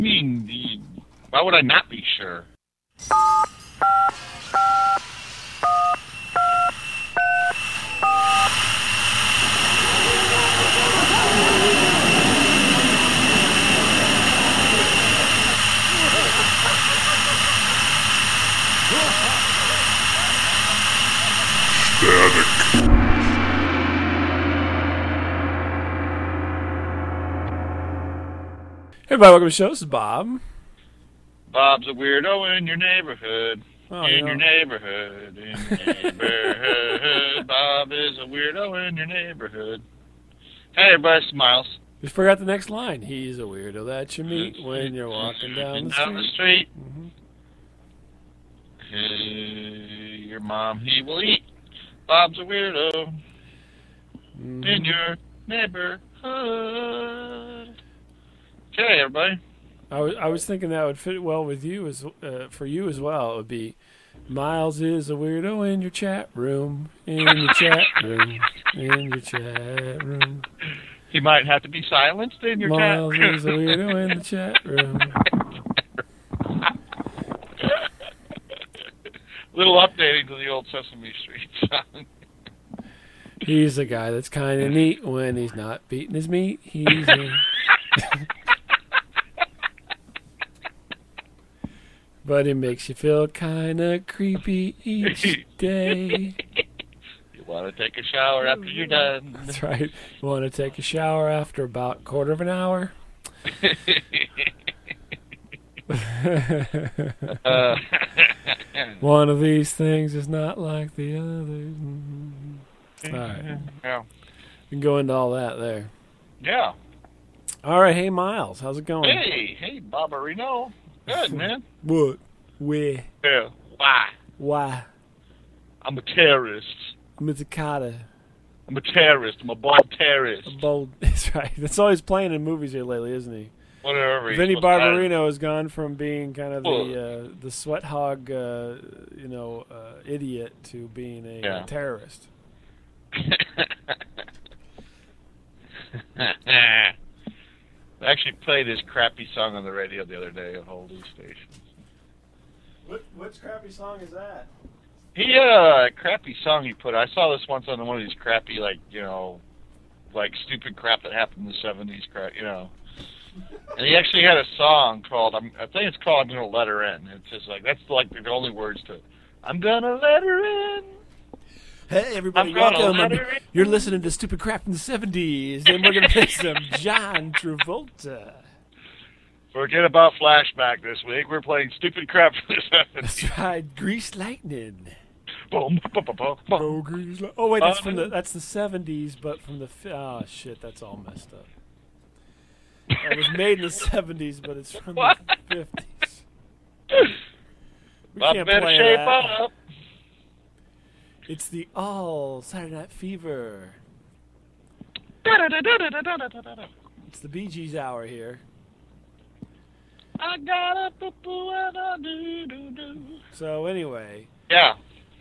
Why would I not be sure? Hey everybody, welcome to the show. This is Bob. Bob's a weirdo in your neighborhood. Oh, your neighborhood. In your neighborhood. Bob is a weirdo in your neighborhood. Hey everybody, Smiles. You forgot the next line. He's a weirdo that you meet when you're walking down the street. Mm-hmm. Hey, your mom, he will eat. Bob's a weirdo in your neighborhood. Okay, everybody. I was thinking that would fit well with you as for you as well. It would be Miles is a weirdo in your chat room, in your chat room, in your chat room. He might have to be silenced in your Miles chat room. Miles is a weirdo in the chat room. Little updating to the old Sesame Street song. He's a guy that's kind of neat when he's not beating his meat. He's a... But it makes you feel kind of creepy each day. You want to take a shower after you're done. That's right. You want to take a shower after about a quarter of an hour? One of these things is not like the other. All right. Yeah. We can go into all that there. Yeah. All right. Hey, Miles. How's it going? Hey, Barbarino. Good, man. What? Where? Yeah. Why? I'm a terrorist. I'm a terrorist. I'm a terrorist. I'm a bold terrorist. That's right. That's all he's playing in movies here lately, isn't he? Whatever. Vinny Barbarino has gone from being kind of the sweat hog, idiot to being a terrorist. I actually played his crappy song on the radio the other day on all these stations. Which crappy song is that? He had a crappy song he put. I saw this once on one of these crappy, like stupid crap that happened in the 70s, And he actually had a song called, I think it's called I'm Gonna Let Her In. It's just like, that's like the only words to it. I'm gonna let her in. Hey, everybody, welcome. You're listening to Stupid Crap in the 70s, and we're going to play some John Travolta. Forget about Flashback this week. We're playing Stupid Crap in the 70s. That's right, Grease Lightning. Boom, boom, boom, boom, boom. Oh, wait, that's the 70s, but from the... Oh, shit, that's all messed up. It was made in the 70s, but it's from the 50s. We can't play shape that. Up. It's the All Saturday Night Fever. It's the Bee Gees hour here. I got a poo-poo and a do-do-do. So anyway. Yeah.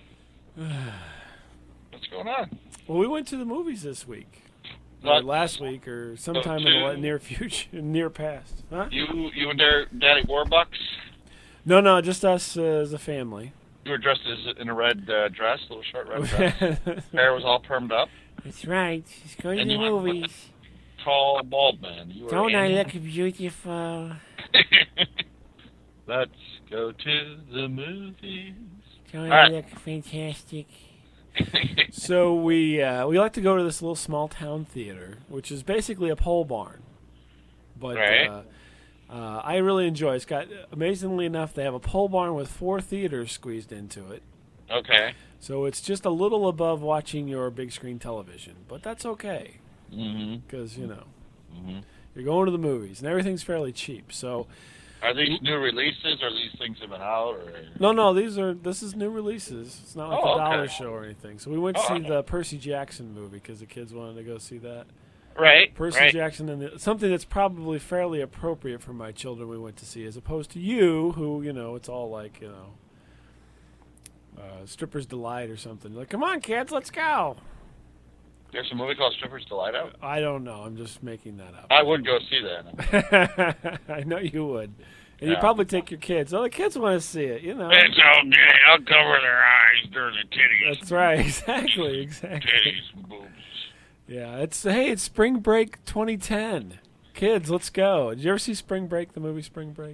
What's going on? Well, we went to the movies this week. Or last week, or sometime in the near future, near past. Huh? You and Daddy Warbucks? No, just us as a family. You were dressed in a red dress, a little short red dress. Hair was all permed up. That's right. Just going to the movies. Tall, bald man. Don't I look beautiful? Let's go to the movies. Don't I look fantastic? So we like to go to this little small town theater, which is basically a pole barn. But I really enjoy it. It's got, amazingly enough, they have a pole barn with 4 theaters squeezed into it. Okay. So it's just a little above watching your big screen television, but that's okay. Because, you're going to the movies, and everything's fairly cheap. So, are these new releases, or these things have been out? Or? No, this is new releases. It's not like a dollar show or anything. So we went to see the Percy Jackson movie because the kids wanted to go see that. Right. Percy Jackson, and something that's probably fairly appropriate for my children we went to see, as opposed to you, who, it's all like, Stripper's Delight or something. Like, come on, kids, let's go. There's a movie called Stripper's Delight out? I don't know. I'm just making that up. I would go see that. I know you would. And you'd probably take your kids. Oh, the kids want to see it, you know. It's okay. I'll cover their eyes during the titties. That's right. Exactly. Titties and boobs. Yeah. It's Spring Break 2010. Kids, let's go. Did you ever see Spring Break, the movie Spring Break?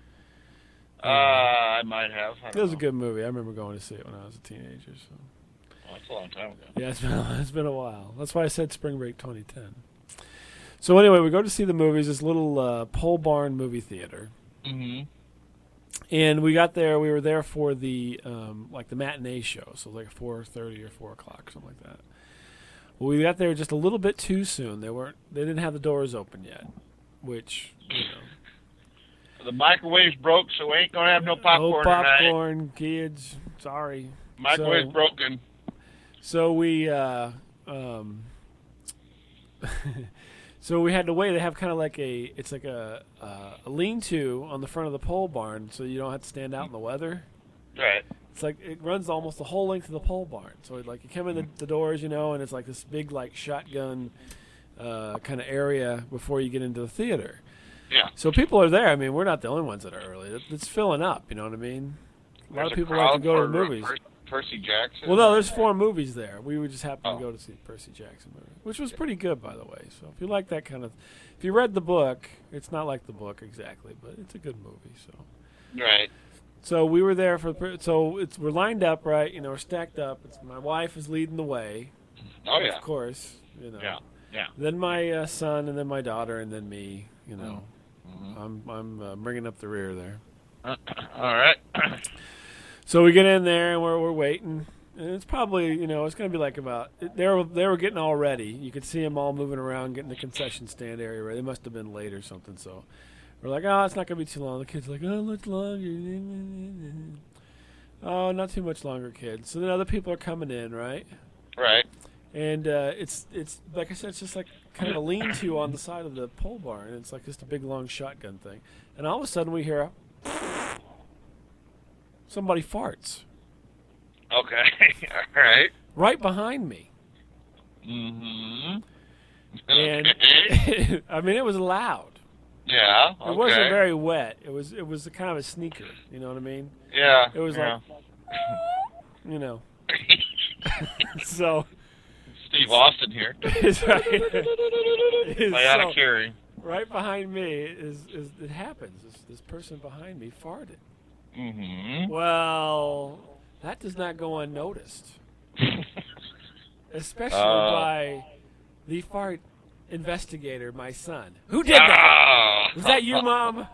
I might have. It was a good movie. I remember going to see it when I was a teenager. So. Oh, that's a long time ago. Yeah, it's been a while. That's why I said Spring Break 2010. So anyway, we go to see the movies, this little pole barn movie theater. Mm-hmm. And we got there. We were there for the the matinee show, so like 4:30 or 4 o'clock, something like that. Well, we got there just a little bit too soon. They didn't have the doors open yet, which The microwave's broke, so we ain't gonna have no popcorn no popcorn, tonight. Kids. Sorry. Microwave's broken. So we so we had to wait. They have kind of like a lean-to on the front of the pole barn, so you don't have to stand out in the weather. Right. It's like it runs almost the whole length of the pole barn. So like you come in the doors, and it's like this big like shotgun kind of area before you get into the theater. Yeah. So people are there. I mean, we're not the only ones that are early. It's filling up. You know what I mean? A lot of people like to go to the movies. Percy Jackson. Well, no, there's 4 movies there. We would just happen to go to see the Percy Jackson movie, which was pretty good, by the way. So if you like that kind of, if you read the book, it's not like the book exactly, but it's a good movie. So. Right. So we were there we're lined up, right? We're stacked up. My wife is leading the way. Oh yeah. Of course. Yeah. Yeah. Then my son, and then my daughter, and then me. Mm-hmm. I'm bringing up the rear there. All right. So we get in there and we're waiting, and it's probably it's going to be like about they were getting all ready. You could see them all moving around, getting the concession stand area ready. They must have been late or something. So we're like, oh, it's not going to be too long. The kids are like, oh, much longer. Oh, not too much longer, kids. So then other people are coming in, right? Right. And it's like I said, it's just like kind of a lean-to on the side of the pole barn. It's like just a big long shotgun thing, and all of a sudden we hear somebody farts. Okay. All right. Right behind me. Mm-hmm. And I mean, it was loud. Yeah. Okay. It wasn't very wet. It was a kind of a sneaker. You know what I mean? Yeah. It was like, So. Steve Austin here. It's right. Out of carry. Right behind me it happens. This person behind me farted. Mm-hmm. Well, that does not go unnoticed, especially by the fart investigator, my son. Who did that? Was that you, Mom?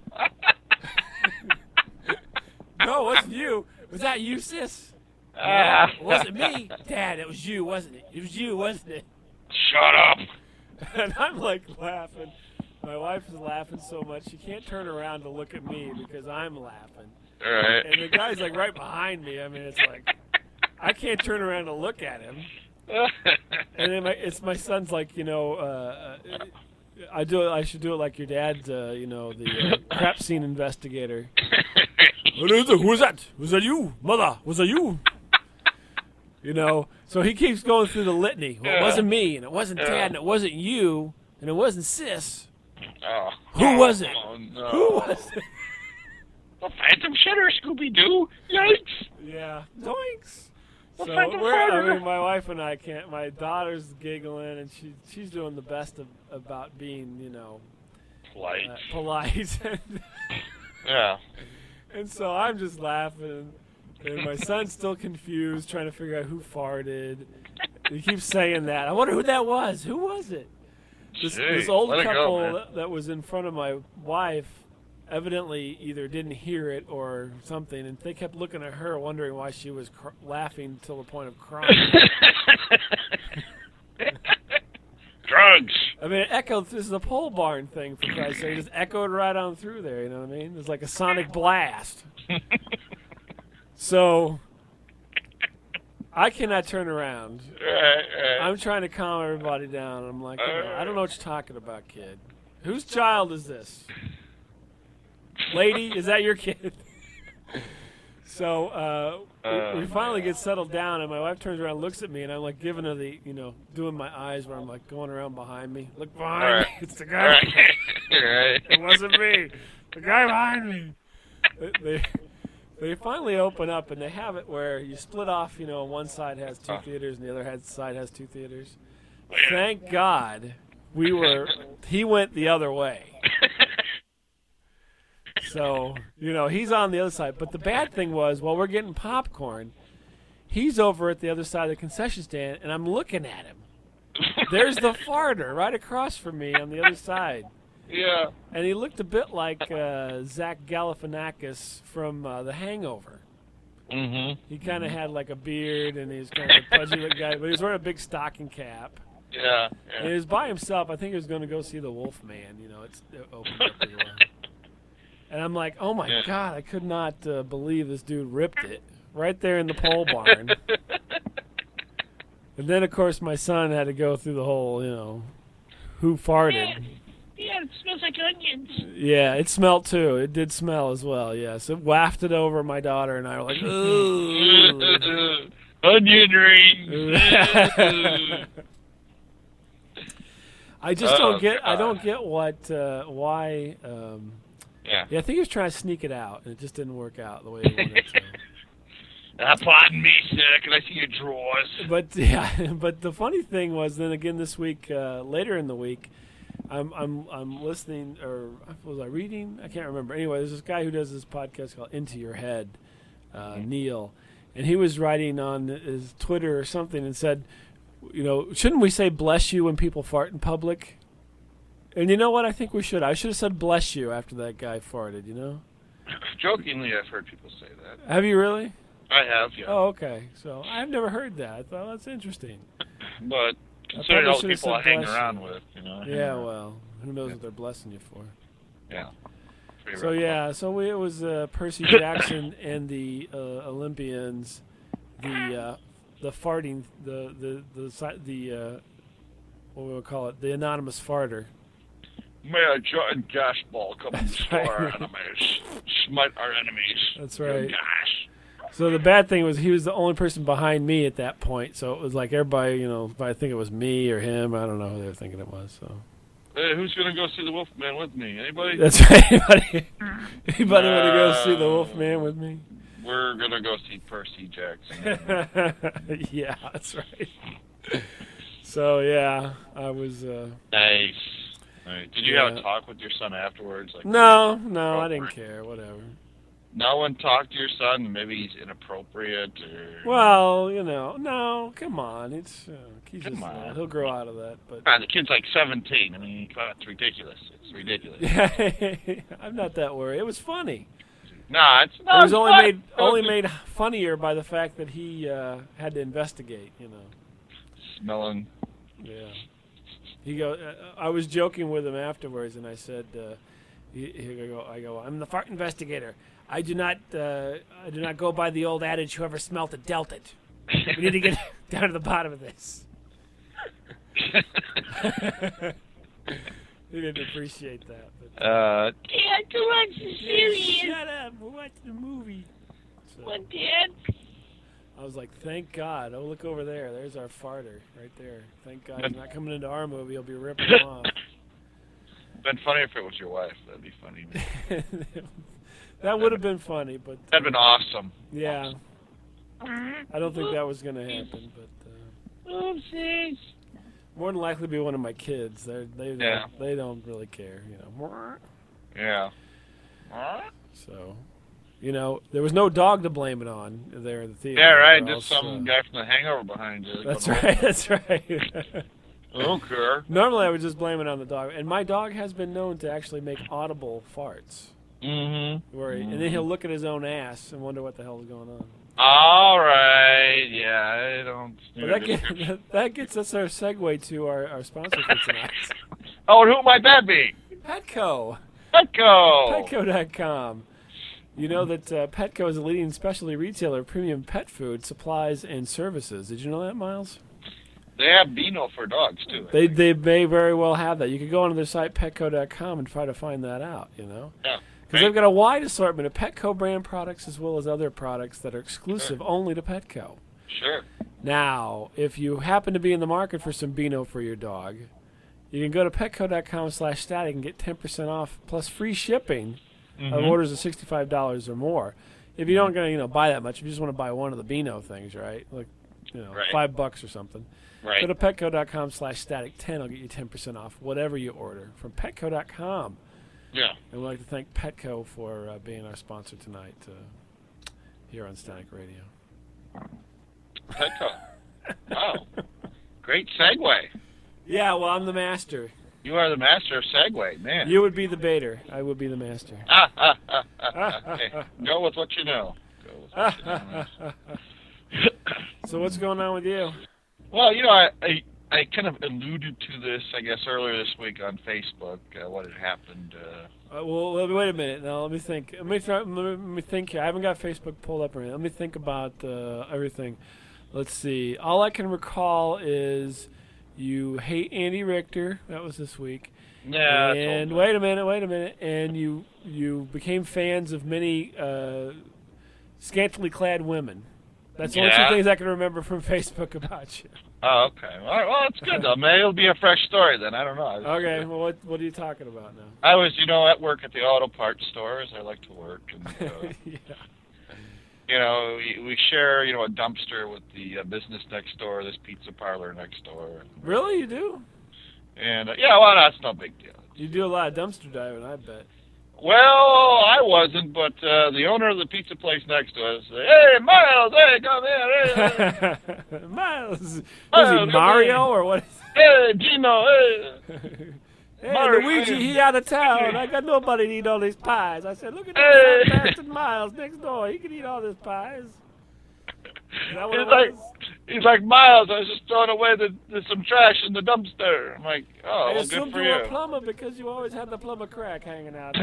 No, it wasn't you. Was that you, sis? Yeah, it wasn't me. Dad, it was you, wasn't it? It was you, wasn't it? Shut up. And I'm like laughing. My wife is laughing so much she can't turn around to look at me because I'm laughing. All right. And the guy's like right behind me. I mean, it's like I can't turn around to look at him. And then it's my son's like, I should do it like your dad's, the crap scene investigator. Who is that? Was that you, mother? Was that you? So he keeps going through the litany. Well, it wasn't me, and it wasn't Dad, and it wasn't you, and it wasn't Sis. Oh. Who was it? Oh, no. Who was it? The Phantom Shitter, Scooby-Doo. Yikes. Yeah. Doinks. The So Phantom I mean, Shitter. my wife and I can't. My daughter's giggling, and she's doing the best about being, Polite. polite. Yeah. And so I'm just laughing, and my son's still confused, trying to figure out who farted. He keeps saying that. I wonder who that was. Who was it? This old let it couple go, that was in front of my wife evidently either didn't hear it or something, and they kept looking at her, wondering why she was laughing till the point of crying. Drugs. I mean, it echoed. This is a pole barn thing, for Christ's sake. It just echoed right on through there, you know what I mean? It was like a sonic blast. So, I cannot turn around. Right. I'm trying to calm everybody down. I'm like, I don't know what you're talking about, kid. Whose child is this? Lady, is that your kid? So we finally get settled down, and my wife turns around and looks at me, and I'm like giving her the, doing my eyes where I'm like going around behind me. Look behind me. It's the guy. It wasn't me. The guy behind me. They finally open up, and they have it where you split off, one side has 2 theaters and the other side has 2 theaters. Thank God he went the other way. So, he's on the other side. But the bad thing was, while we're getting popcorn, he's over at the other side of the concession stand, and I'm looking at him. There's the farter right across from me on the other side. Yeah. And he looked a bit like Zach Galifianakis from The Hangover. Mm-hmm. He kind of had like a beard, and he was kind of a pudgy looking guy, but he was wearing a big stocking cap. Yeah. And he was by himself. I think he was going to go see The Wolfman. It opened up pretty well. And I'm like, oh my God, I could not believe this dude ripped it right there in the pole barn. And then, of course, my son had to go through the whole, who farted. Yeah, it smells like onions. Yeah, it smelled too. It did smell as well, yes. It wafted over my daughter, and I were like, ooh. Onion rings. I just don't get why. Yeah, I think he was trying to sneak it out, and it just didn't work out the way he wanted to. Pardon me, sir. Can I see your drawers? But the funny thing was, then again this week, later in the week, I'm listening, or was I reading? I can't remember. Anyway, there's this guy who does this podcast called Into Your Head, Neil, and he was writing on his Twitter or something and said, shouldn't we say bless you when people fart in public? And you know what? I think we should. I should have said bless you after that guy farted, Jokingly, I've heard people say that. Have you really? I have, yeah. Oh, okay. So I've never heard that. I thought that's interesting. But considering all the people I hang around with, Yeah, well, who knows what they're blessing you for? Yeah. So it was Percy Jackson and the Olympians, the farting, the what we would call it, the anonymous farter. May a jar and gas ball come and destroy our enemies, smite our enemies. That's right. Gosh. So the bad thing was he was the only person behind me at that point. So it was like everybody, I think it was me or him. I don't know who they were thinking it was. So. Hey, who's going to go see the Wolfman with me? Anybody? That's right. Anybody want to go see the Wolfman with me? We're going to go see Percy Jackson. Yeah, that's right. So, yeah, I was... Nice. Right. Did you have a talk with your son afterwards? No, I didn't care. Whatever. No one talked to your son? Maybe he's inappropriate? Or... Well, no, come on. He'll grow out of that. But the kid's like 17. I mean, it's ridiculous. It's ridiculous. I'm not that worried. It was funny. Nah, it was only made funnier by the fact that he had to investigate, Smelling. Yeah. I was joking with him afterwards, and I said, I go, I'm the fart investigator. I do not go by the old adage, whoever smelt it dealt it. We need to get down to the bottom of this. He didn't appreciate that. But, Dad, go watch the series. Shut up. We're watching the movie. So, what, Dad? I was like, thank God. Oh, look over there. There's our farter right there. Thank God he's not coming into our movie. He'll be ripping him off. Been funny if it was your wife. That'd be funny. That would have been funny, but... That'd been awesome. Yeah. I don't think that was going to happen, but... Oopsies. More than likely be one of my kids. They don't really care, Yeah. So... there was no dog to blame it on there in the theater. Yeah, right. Just some guy from The Hangover behind you. That's right. That's right. I don't care. Normally, I would just blame it on the dog. And my dog has been known to actually make audible farts. Mm-hmm. And then he'll look at his own ass and wonder what the hell is going on. All right. Yeah, I don't... That gets us our segue to our sponsor for tonight. Oh, and who might that be? Petco. Petco.com. You know that Petco is a leading specialty retailer of premium pet food, supplies, and services. Did you know that, Miles? They have Beano for dogs, too. They may very well have that. You could go onto their site, Petco.com, and try to find that out, Yeah. Because they've got a wide assortment of Petco brand products as well as other products that are exclusive only to Petco. Sure. Now, if you happen to be in the market for some Beano for your dog, you can go to petco.com/static and get 10% off plus free shipping of orders of $65 or more. If you don't going to buy that much, if you just want to buy one of the Beano things, right? Like, $5 or something. Right. Go to petco.com/static10. I'll get you 10% off whatever you order from petco.com. Yeah. And we'd like to thank Petco for being our sponsor tonight here on Static Radio. Petco. Wow. Great segue. Yeah, well, I'm the master. You are the master of segue, man. You would be the baiter. I would be the master. Okay. Go with what you know. So what's going on with you? Well, I kind of alluded to this, I guess, earlier this week on Facebook, what had happened. Well, wait a minute. Now, let me think. Let me think here. I haven't got Facebook pulled up or anything. Let me think about everything. Let's see. All I can recall is you hate Andy Richter. That was this week. Yeah. And wait a minute. And you became fans of many scantily clad women. That's the only two things I can remember from Facebook about you. Oh, okay. All right, well, that's good, though. Maybe it'll be a fresh story then. I don't know. Okay, well, what are you talking about now? I was, at work at the auto parts store, as I like to work. And, yeah. We share, a dumpster with the business next door, this pizza parlor next door. Really? You do? And, well, that's no big deal. You do a lot of dumpster diving, I bet. Well, I wasn't, but the owner of the pizza place next to us, hey, Miles, hey, come here. Hey. Miles. Was he Mario or what? Hey, Gino, hey. Hey, Luigi, he out of town. I got nobody to eat all these pies. I said, look at that bastard Miles next door. He can eat all these pies. Is that what it was? He's like, Miles, I was just throwing away some trash in the dumpster. I'm like, oh, well, good for you. I assumed you were a plumber because you always had the plumber crack hanging out.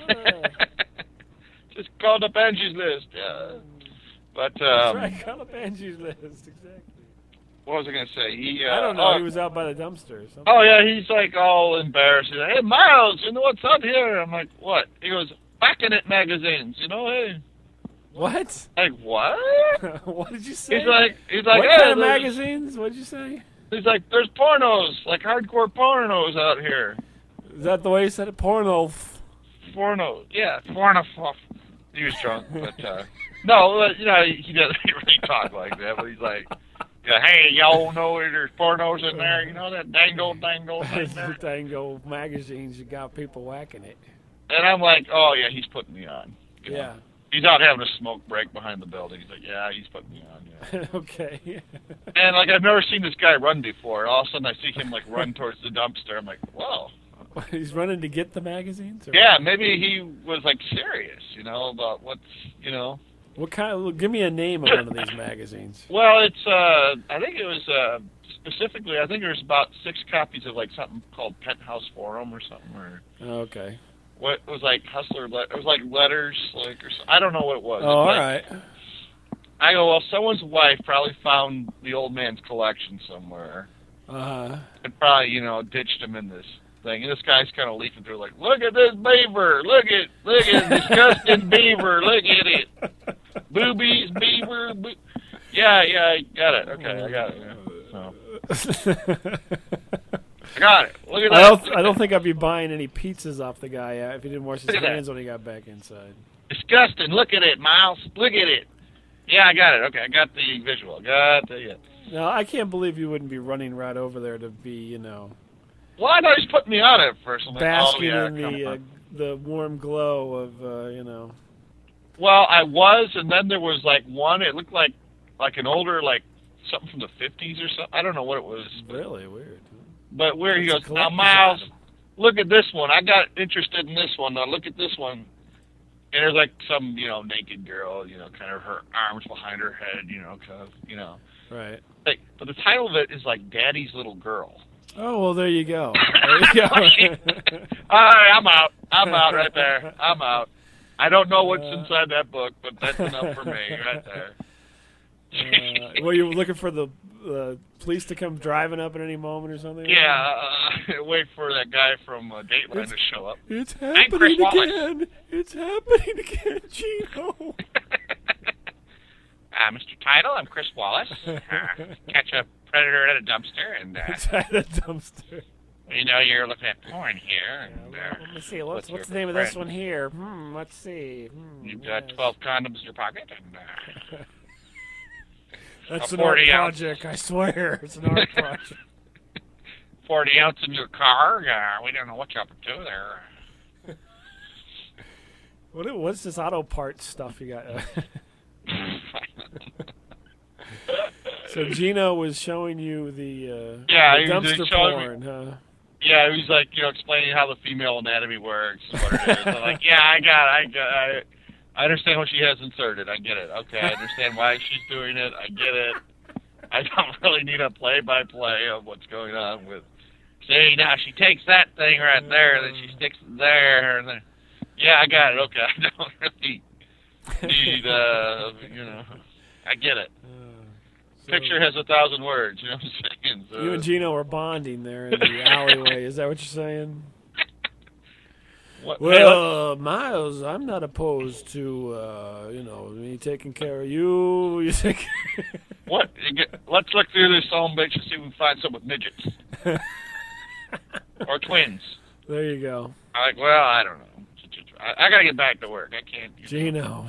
Just called up Angie's List, yeah. But, that's right, call up Angie's List, exactly. What was I going to say? I don't know, he was out by the dumpster or something. Oh, yeah, he's like all embarrassed. He's like, hey, Miles, you know what's up here? I'm like, what? He goes, Back in It magazines, hey. What? Like, what? What did you say? He's like, what hey, kind of magazines? What did you say? He's like, there's pornos, like hardcore pornos out here. Is that the way you said it? Porno. Porno, yeah, porno. He was drunk, but no, he doesn't really talk like that. But he's like, hey, y'all know there's pornos in there? That dango dango magazines. You got people whacking it. And I'm like, oh yeah, he's putting me on. Yeah. He's out having a smoke break behind the building. He's like, yeah, he's putting me on. Yeah. Okay. And I've never seen this guy run before. All of a sudden, I see him run towards the dumpster. I'm like, whoa. He's running to get the magazines? Or yeah, maybe he was serious, about what's, What kind? Give me a name of one of these magazines. Well, it's I think it was specifically. I think there's about 6 copies of something called Penthouse Forum or something. Okay. What it was Hustler? It was letters, or something. I don't know what it was. Oh, all right. I go, well, someone's wife probably found the old man's collection somewhere. Uh-huh. And probably, ditched him in this thing. And this guy's kind of leafing through, look at this beaver, look at disgusting beaver, look at it. Boobies, beaver, yeah, I got it. Okay, I got it. Yeah. So. I got it. Look at that. I don't think I'd be buying any pizzas off the guy if he didn't wash his hands when he got back inside. Disgusting. Look at it, Miles. Look at it. Yeah, I got it. Okay, I got the visual. No, I can't believe you wouldn't be running right over there to be, Well, I thought he was putting me on it first. I'm like, basking in the warm glow of, Well, I was, and then there was one. It looked like an older, something from the 50s or something. I don't know what it was. Really weird. But where he goes, now Miles, look at this one. I got interested in this one. Now look at this one. And there's some, naked girl, kind of her arms behind her head, Right. But the title of it is Daddy's Little Girl. Oh, well, there you go. There you go. All right, I'm out. I'm out right there. I'm out. I don't know what's inside that book, but that's enough for me right there. Were you looking for the police to come driving up at any moment or something? Yeah, wait for that guy from Dateline to show up. It's Chris happening Wallace. again. It's happening again, Gino. Mr. Title, I'm Chris Wallace. Catch a predator at a dumpster, and It's at a dumpster. you know you're looking at porn here. And, Let me see. What's your the name of this friend? one here? Let's see. You've got yes. 12 condoms in your pocket, and That's a an art 40 ounce. project, I swear. It's an art project. 40 ounce in your car. We don't know what you're up to there. What's this auto parts stuff you got? So Gino was showing you the Yeah, the he was dumpster showing porn, huh? Yeah, he was like, explaining how the female anatomy works. And what it is. I'm like, yeah, I understand what she has inserted. I get it. Okay, I understand why she's doing it. I get it. I don't really need a play-by-play of what's going on with. See, now she takes that thing right there, then she sticks it there, and then. Yeah, I got it. Okay, I don't really need, I get it. So Picture has 1,000 words. You know what I'm saying? So, you and Gino were bonding there in the alleyway. Is that what you're saying? what, Well, Miles, I'm not opposed to, me taking care of you. You think? what? Let's look through this home page and see if we can find some with midgets or twins. There you go, I'm like, well, I don't know. I gotta get back to work. I can't. Gino.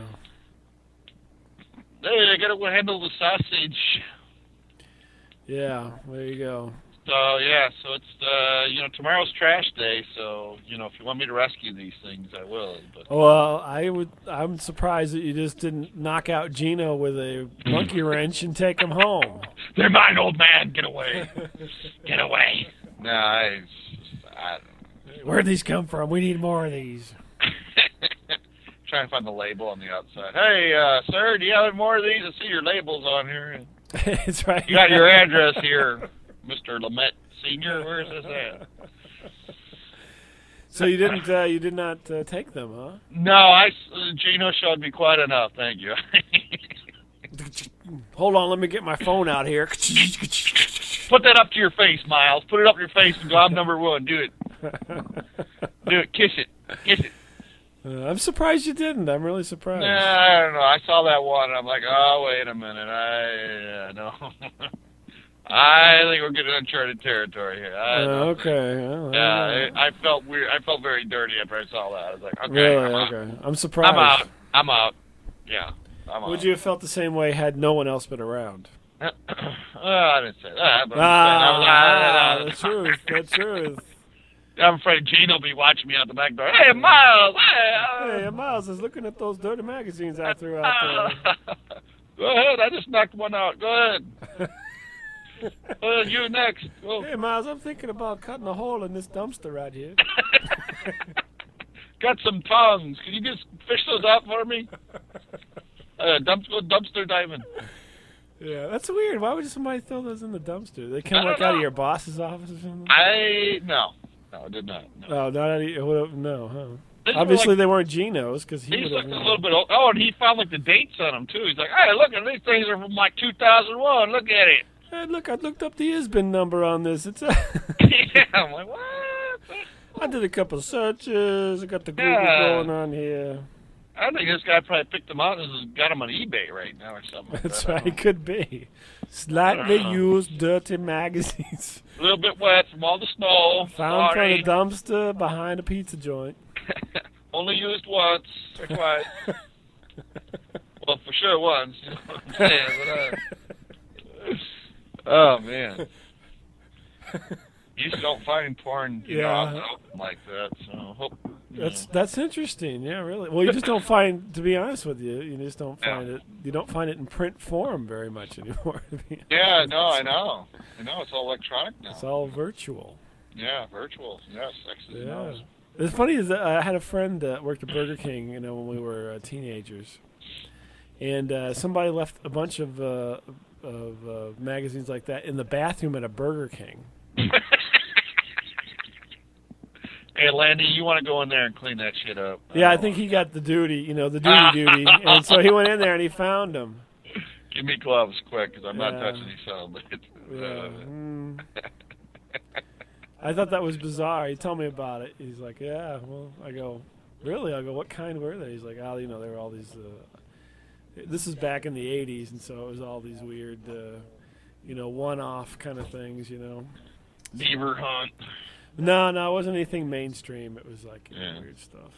Hey, I gotta handle the sausage. Yeah, there you go. So yeah, so it's tomorrow's trash day. So if you want me to rescue these things, I will. But Well, I'm surprised that you just didn't knock out Gino with a monkey wrench and take him home. they're mine, old man. Get away. Get away. No, I don't know. Where'd these come from? We need more of these. Trying to find the label on the outside. Hey, sir, do you have any more of these? I see your labels on here. It's right. You got your address here, Mr. Lamette Senior. Where is this at? So you did not take them, huh? No, Gino showed me quite enough. Thank you. Hold on, let me get my phone out here. Put that up to your face, Miles. Put it up to your face and go, I'm number one. Do it. Do it. Kiss it. Kiss it. I'm surprised you didn't. I'm really surprised. Nah, I don't know. I saw that one, and I'm like, oh, wait a minute. No. I think we're getting uncharted territory here. Okay. Well, Yeah, I felt weird. I felt very dirty after I saw that. I was like, okay, really? I'm out. Okay. I'm surprised. I'm out. Yeah, I'm out. Would you have felt the same way had no one else been around? I didn't say that. But I'm the truth. The truth. I'm afraid Gene will be watching me out the back door. Hey, Miles! Hey, Miles is looking at those dirty magazines I threw out there. Go ahead. I just knocked one out. Go ahead. You next. Go. Hey, Miles, I'm thinking about cutting a hole in this dumpster right here. Got some tongs. Can you just fish those out for me? Dumpster diving. Yeah, that's weird. Why would somebody throw those in the dumpster? They come like out of your boss's office or something? No, I did not. No. Oh, not out of your, no, huh? These were Obviously, like, they weren't Geno's because he He's would like have. a little bit old. Oh, and he found like the dates on them too. He's like, hey, look, these things are from like 2001. Look at it. Hey, look, I looked up the ISBN number on this. It's Yeah, I'm like, what? I did a couple searches. I got the Google Yeah. going on here. I think this guy probably picked them out and has got them on eBay right now or something. Like That's that. right. Could be. Slightly know. used, dirty magazines. A little bit wet from all the snow. Found from Sorry. a dumpster behind a pizza joint. Only used once or twice. Well, for sure once. You know what I'm saying? But, oh, man. You just don't find porn out like that. So hope. That's interesting. Yeah, really. Well, you just don't find, to be honest with you, you just don't find it. You don't find it in print form very much anymore. Yeah, no, I know. It's all electronic now. It's all virtual. Yeah, virtual. Yes, actually. Yeah. No. It's funny is that I had a friend that worked at Burger King, when we were teenagers, and somebody left a bunch of magazines like that in the bathroom at a Burger King. Hey, Landy, you want to go in there and clean that shit up? Yeah, I think he got the duty, the duty, and so he went in there and he found them. Give me gloves quick, because I'm not Yeah. touching these son of a bitches. I thought that was bizarre. He told me about it. He's like, yeah, well, I go, really? I go, what kind were they? He's like, oh, you know, they were all these, this is back in the 80s, and so it was all these weird, you know, one-off kind of things, you know. Beaver hunt. No, it wasn't anything mainstream. It was like weird stuff.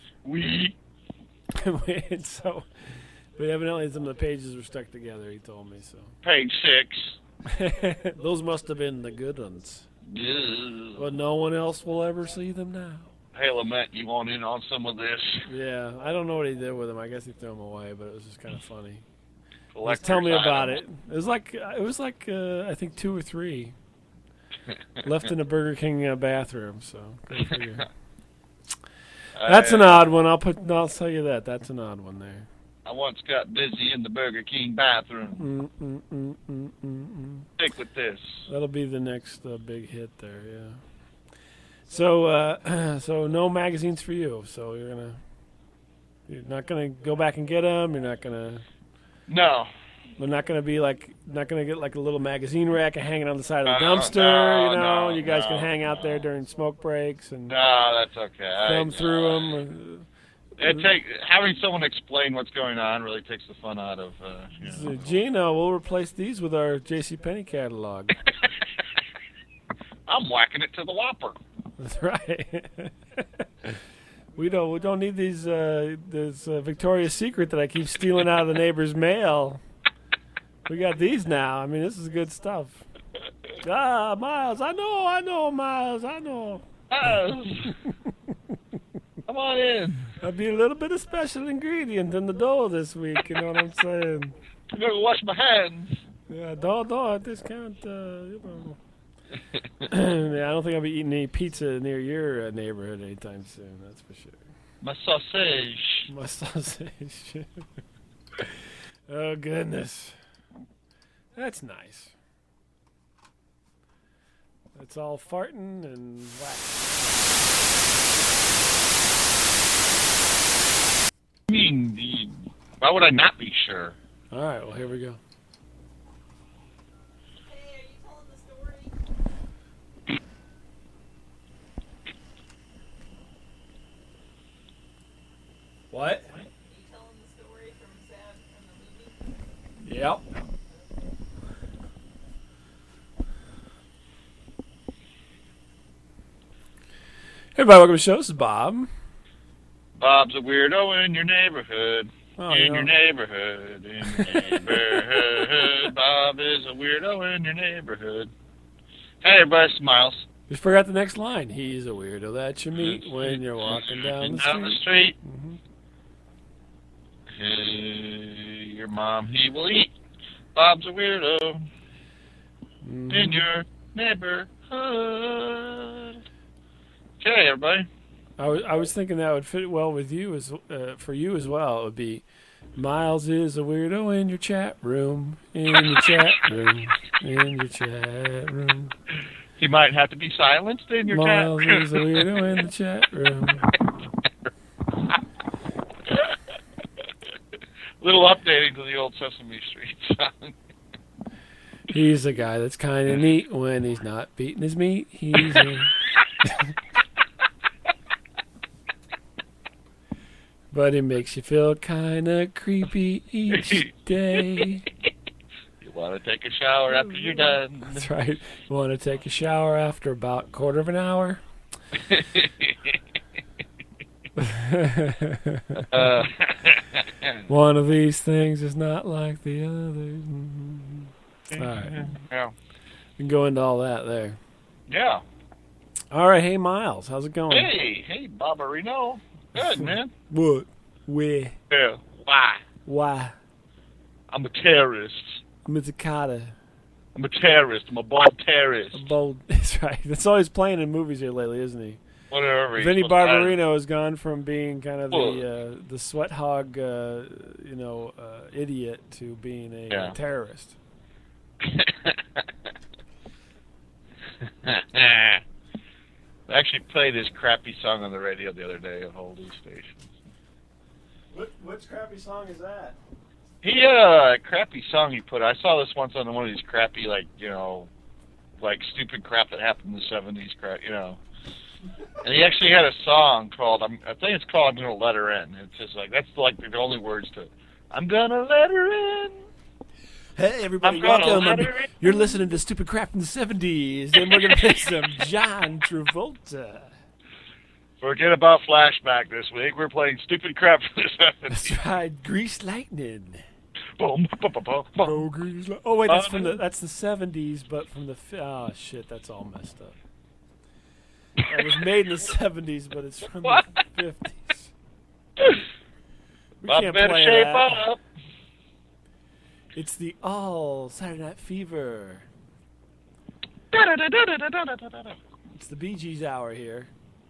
And so, but evidently some of the pages were stuck together, he told me, so. Page 6. Those must have been the good ones. Yeah. But no one else will ever see them now. Hey, Lament, you want in on some of this? Yeah, I don't know what he did with them. I guess he threw them away, but it was just kind of funny. Collector's Just tell me about item. it. It was like I think 2 or 3 left in a Burger King bathroom. So go figure. That's an odd one. I'll tell you that. That's an odd one there. I once got busy in the Burger King bathroom. Stick with this. That'll be the next big hit there. Yeah. So so no magazines for you. So you're not gonna go back and get them. You're not gonna. No. They're not gonna be like not gonna get like a little magazine rack hanging on the side of the No, dumpster. no, you guys no, can hang out there during smoke breaks and No, that's okay. thumb through them. Having someone explain what's going on really takes the fun out of. So, Gino, we'll replace these with our JCPenney catalog. I'm whacking it to the Whopper. That's right. We don't need these this Victoria's Secret that I keep stealing out of the neighbor's mail. We got these now. I mean, this is good stuff. Miles, I know, Miles, I know. Come on in. That'd be a little bit of special ingredient in the dough this week. You know what I'm saying? I'm gonna wash my hands. Yeah, don't discount. You know. Yeah, I don't think I'll be eating any pizza near your neighborhood anytime soon. That's for sure. My sausage. My sausage. Oh goodness, that's nice. It's all farting and I mean, why would I not be sure? All right, well, here we go. Hey, are you telling the story? What? Are you telling the story from the movie? Yep. Hey, everybody, welcome to the show. This is Bob. Bob's a weirdo in your neighborhood. Oh, In your neighborhood. Bob is a weirdo in your neighborhood. Hey, everybody, Smiles. You forgot the next line. He's a weirdo that you meet when you're walking down the Down the street. street. Mm-hmm. Hey, your mom, he will eat. Bob's a weirdo in your neighborhood. Okay, everybody. I was thinking that would fit well with you as for you as well. It would be Miles is a weirdo in your chat room, in your chat room, in your chat room. He might have to be silenced in your Miles chat. is a weirdo in the chat room. Little updating to the old Sesame Street song. He's a guy that's kind of neat when he's not beating his meat. He's a... But it makes you feel kind of creepy each day. You want to take a shower after you're done. That's right. You want to take a shower after about a quarter of an hour? One of these things is not like the other. All right. Yeah. We can go into all that there. Yeah. All right. Hey, Miles. How's it going? Hey, Barbarino. Good, man. What? Where? Yeah. Why? Why? I'm a terrorist. Mizukata. I'm a terrorist. I'm a bald terrorist. Bold. That's right. That's all he's playing in movies here lately, isn't he? Whatever. Vinny Barbarino has gone from being kind of the sweat hog, idiot to being a terrorist. I actually played his crappy song on the radio the other day of all these stations. Which crappy song is that? He had a crappy song he put. I saw this once on one of these crappy, like, like stupid crap that happened in the 70s, crap, And he actually had a song called, I think it's called "I'm Gonna Let Her In." It's just like, that's like the only words to it. I'm gonna let her in. Hey, everybody, I'm gonna welcome. let her in. You're listening to Stupid Crap from the 70s, and we're going to play some John Travolta. Forget about Flashback this week. We're playing stupid crap for the 70s. That's right, Grease Lightning. Boom, boom, boom, boom, boom. Oh, wait, that's the 70s, but from the... Oh, shit, that's all messed up. It was made in the 70s, but it's from the 50s. We I can't better play shape that. up. It's the All Saturday Night Fever. It's the Bee Gees hour here.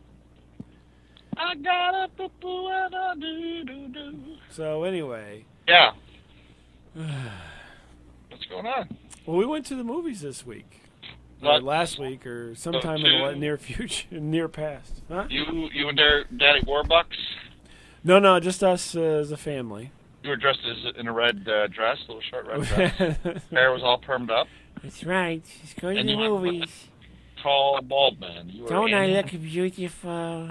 I got a poo-poo and a doo-doo-doo. So anyway. Yeah. What's going on? Well, we went to the movies this week. Or What? last week, or sometime in the near future, near past. Huh? You and Daddy Warbucks? No, just us as a family. You were dressed in a red dress, a little short red dress. Hair was all permed up. That's right. Just go to And the you were movies. Tall, bald man. You were Don't I Andy. look beautiful?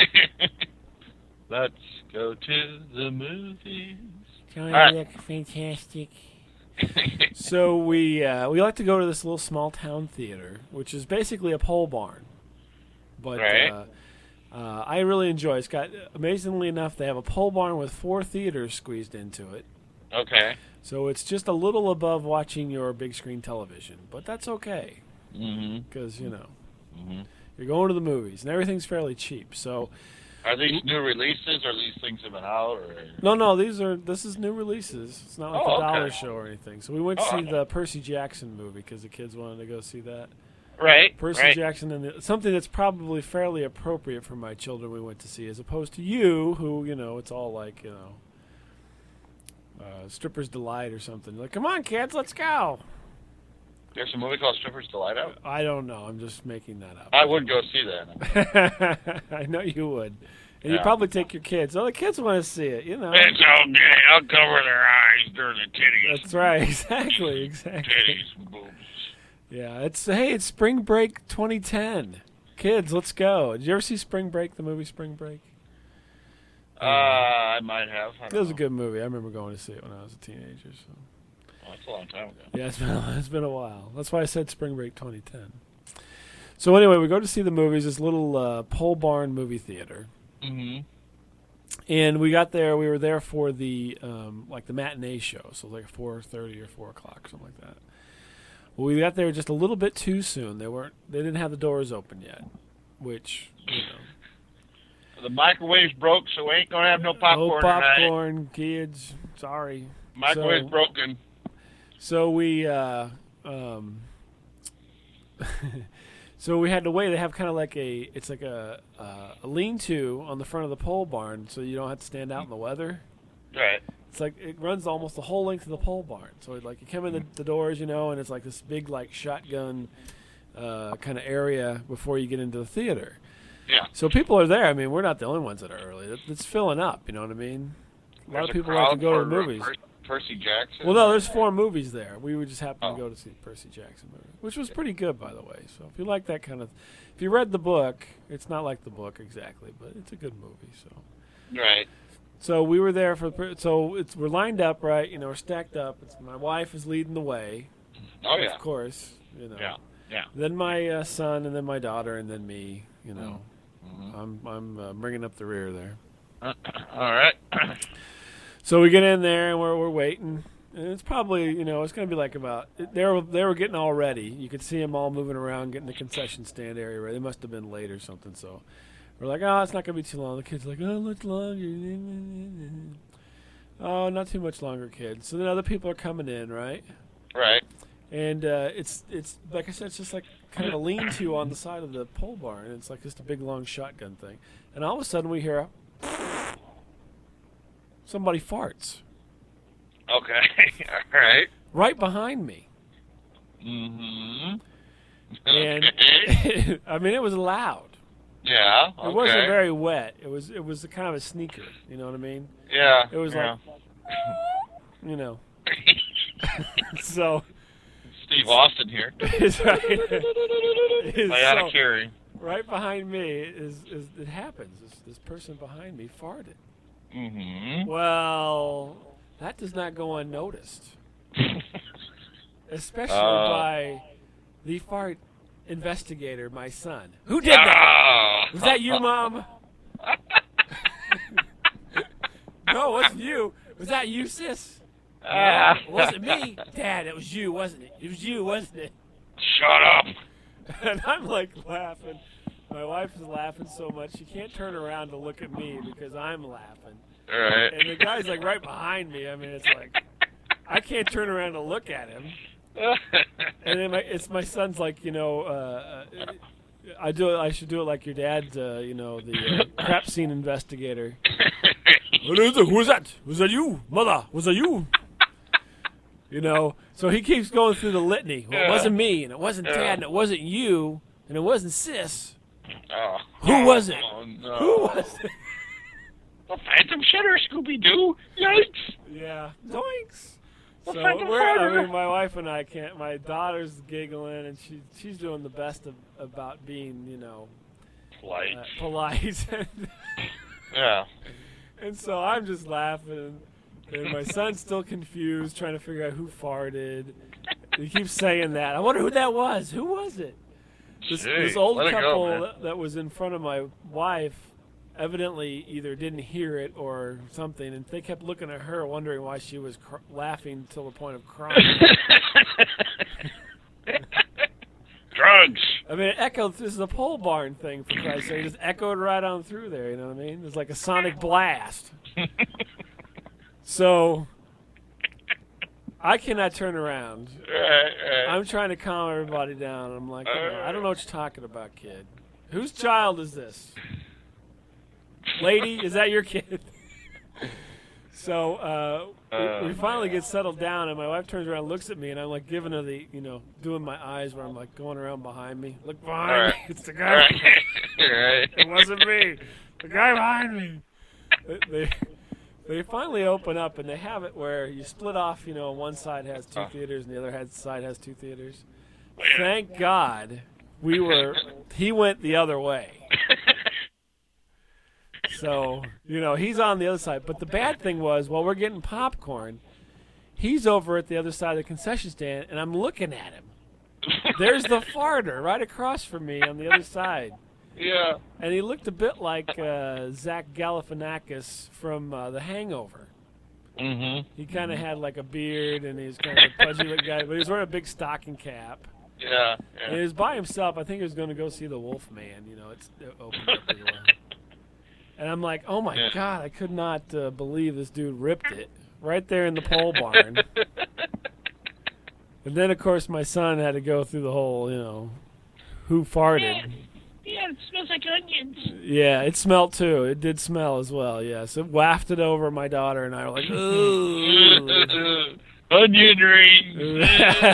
Let's go to the movies. Don't All I right. look fantastic? So we like to go to this little small town theater, which is basically a pole barn. But Right. I really enjoy it. It's got, amazingly enough, they have a pole barn with 4 theaters squeezed into it. Okay. So it's just a little above watching your big screen television. But that's okay, Mm-hmm. because, Mm-hmm. you're going to the movies, and everything's fairly cheap. So, Are these new releases, or these things have been out, or? no, this is new releases. It's not like Oh, a dollar okay. show or anything. So we went to Oh, see okay. the Percy Jackson movie because the kids wanted to go see that. Right. Percy right. Jackson, and something that's probably fairly appropriate for my children we went to see, as opposed to you, who, it's all like, Stripper's Delight or something. Like, come on, kids, let's go. There's a movie called Strippers Delight out. I don't know. I'm just making that up. I would go see that. I know you would. And Yeah. you'd probably take your kids. Oh, the kids want to see it, It's okay. I'll cover their eyes during the titties. That's right. Exactly. Titties and boobs. Yeah, it's Spring Break 2010. Kids, let's go. Did you ever see Spring Break, the movie Spring Break? I might have. I It don't was a know. good movie. I remember going to see it when I was a teenager. So Oh, that's a long time ago. yeah, it's been a while. That's why I said Spring Break 2010. So anyway, we go to see the movies. This little pole barn movie theater, Mm-hmm. and we got there. We were there for the the matinee show, so like 4:30 or 4 o'clock, something like that. Well, we got there just a little bit too soon. They didn't have the doors open yet, which The microwave's broke, so we ain't gonna have no popcorn no tonight. popcorn, kids. Sorry. Microwave's So- broken. So we so we had to wait. They have kind of like a lean-to on the front of the pole barn, so you don't have to stand out in the weather. Right. It's like it runs almost the whole length of the pole barn. So like you come in the doors, and it's like this big like shotgun kind of area before you get into the theater. Yeah. So people are there. I mean, we're not the only ones that are early. It's filling up. You know what I mean? A lot of people like to go to the movies. Percy Jackson. Well, no, there's 4 movies there. We would just happen Oh. to go to see the Percy Jackson movie, which was pretty good, by the way. So if you like that kind of, if you read the book, it's not like the book exactly, but it's a good movie. So, Right. so we were there we're lined up, right? We're stacked up. My wife is leading the way, Oh yeah. of course. Yeah. Yeah. Then my son, and then my daughter, and then me. Mhm. I'm bringing up the rear there. All right. So we get in there and we're waiting, and it's probably it's going to be like about they were getting all ready. You could see them all moving around, getting the concession stand area ready. They must have been late or something. So we're like, oh, it's not going to be too long. The kids are like, oh, much longer. Oh, not too much longer, kids. So then other people are coming in, right? Right. And it's like I said, it's just like kind of a lean-to on the side of the pole barn. It's like just a big long shotgun thing, and all of a sudden we hear somebody farts Okay. All right. right behind me. Mm-hmm. And Okay. I mean, it was loud. Yeah. Okay. It wasn't very wet. It was a kind of a sneaker. You know what I mean? Yeah. It was yeah. you know. So Steve Austin here. it's right. Lay out of carry. Right behind me is it happens. This person behind me farted. Mm-hmm. Well, that does not go unnoticed, especially by the fart investigator, my son. Who did that? Was that you, Mom? No, it wasn't you. Was that you, sis? Yeah, it wasn't me. Dad, it was you, wasn't it? It was you, wasn't it? Shut up. And I'm like laughing. My wife is laughing so much she can't turn around to look at me because I'm laughing. All right. And the guy's like right behind me. I mean, it's like I can't turn around to look at him. And then it's my son's like, I should do it like your dad, the crap scene investigator. Who was that? Was that you, mother? Was that you? So he keeps going through the litany. Well, it wasn't me, and it wasn't Dad, and it wasn't you, and it wasn't Sis. Oh. Who was it? Oh, no. Who was it? The Phantom Shitter, Scooby-Doo. Yikes. Yeah. Zoinks. The So Phantom my Shitter. wife and I can't. My daughter's giggling, and she's doing the best about being, Polite. polite. Yeah. And so I'm just laughing, and my son's still confused, trying to figure out who farted. He keeps saying that. I wonder who that was. Who was it? This old let it go, couple man. that was in front of my wife evidently either didn't hear it or something, and they kept looking at her, wondering why she was laughing till the point of crying. Drugs. I mean, it echoed. This is a pole barn thing, for Christ's sake. It just echoed right on through there, you know what I mean? It was like a sonic blast. So I cannot turn around. Right. I'm trying to calm everybody down. I'm like, I don't know what you're talking about, kid. Whose child is this? Lady, is that your kid? So we finally get settled down, and my wife turns around and looks at me, and I'm like giving her the, doing my eyes where I'm like going around behind me. Look behind me. It's the guy. Right. It wasn't me. The guy behind me. They finally open up, and they have it where you split off, one side has two theaters and the other side has two theaters. Thank God he went the other way. So, he's on the other side. But the bad thing was, while we're getting popcorn, he's over at the other side of the concession stand, and I'm looking at him. There's the farter right across from me on the other side. Yeah. And he looked a bit like Zach Galifianakis from The Hangover. Mm-hmm. He kind of had like a beard, and he was kind of a pudgy-looking guy, but he was wearing a big stocking cap. Yeah. And he was by himself. I think he was going to go see The Wolfman. It opened up pretty well. And I'm like, oh, my God, I could not believe this dude ripped it right there in the pole barn. And then, of course, my son had to go through the whole, who farted. Yeah, it smells like onions. Yeah, it smelled too. It did smell as well, yes. It wafted over my daughter, and I were like, ooh. Onion rings.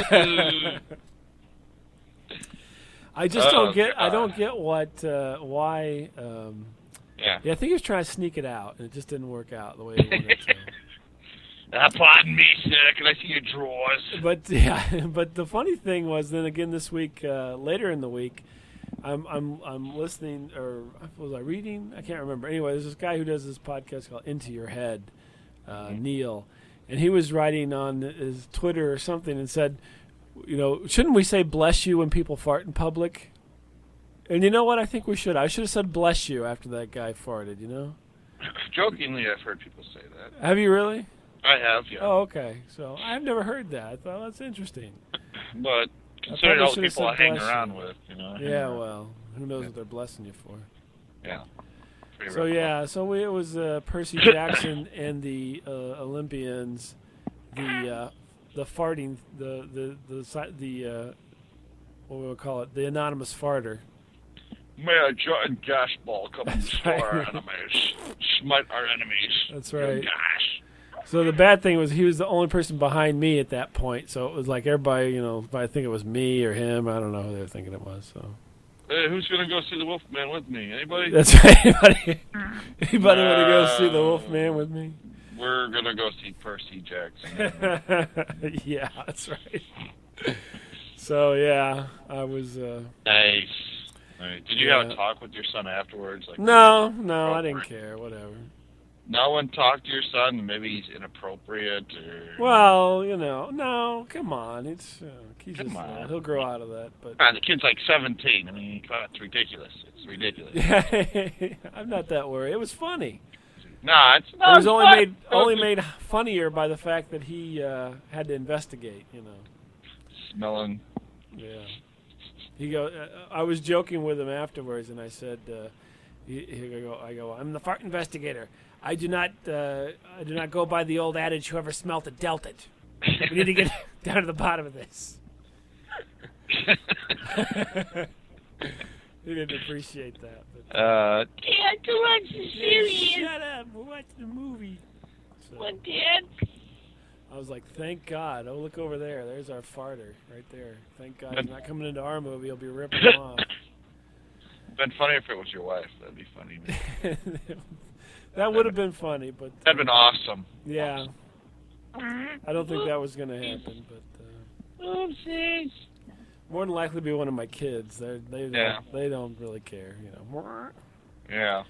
I just don't get why. Yeah, I think he was trying to sneak it out, and it just didn't work out the way he wanted to. Pardon me, sir. Can I see your drawers? But the funny thing was, then again this week, later in the week, I'm listening, or was I reading? I can't remember. Anyway, there's this guy who does this podcast called Into Your Head, Neil, and he was writing on his Twitter or something and said, shouldn't we say bless you when people fart in public? And you know what? I think we should. I should have said bless you after that guy farted, Jokingly, I've heard people say that. Have you really? I have, yeah. Oh, okay. So I've never heard that. I thought that's interesting. But considering all the should've people I said hang bless around you. with, Yeah, well, who knows what they're blessing you for? Yeah. Pretty So rough. it was Percy Jackson and the Olympians, the farting, the what we would call it, the anonymous farter. May a giant gas ball come and destroy our enemies, smite our enemies. That's right. Gosh. So the bad thing was he was the only person behind me at that point. So it was like everybody, I think it was me or him. I don't know who they were thinking it was. So. Hey, who's gonna go see the Wolfman with me? Anybody? That's right. Anybody want to go see the Wolfman with me? we're gonna go see Percy Jackson. Yeah, that's right. So yeah, I was. Nice. Right. Did you have a talk with your son afterwards? Like, No, I didn't care. Whatever. No one talked to your son. Maybe he's inappropriate, or. Well, no. Come on, Come on. he'll grow out of that. But The kid's like 17. I mean, it's ridiculous. It's ridiculous. I'm not that worried. It was funny. No, it's not. It was only made funnier by the fact that he had to investigate. Smelling. Yeah. I was joking with him afterwards, and I said, I go, I'm the fart investigator. I do not go by the old adage, whoever smelt it dealt it. We need to get down to the bottom of this. He didn't appreciate that. But, Dad, go watch the series. Shut up! We're watching the movie. So, What, Dad? I was like, thank God. Oh, look over there. There's our farter right there. Thank God he's not coming into our movie. He'll be ripping him off. Been funny if it was your wife. That'd be funny. That would have been funny, but That'd been awesome. yeah, I don't think that was going to happen. But Oopsies. more than likely, be one of my kids. They don't really care, Yeah.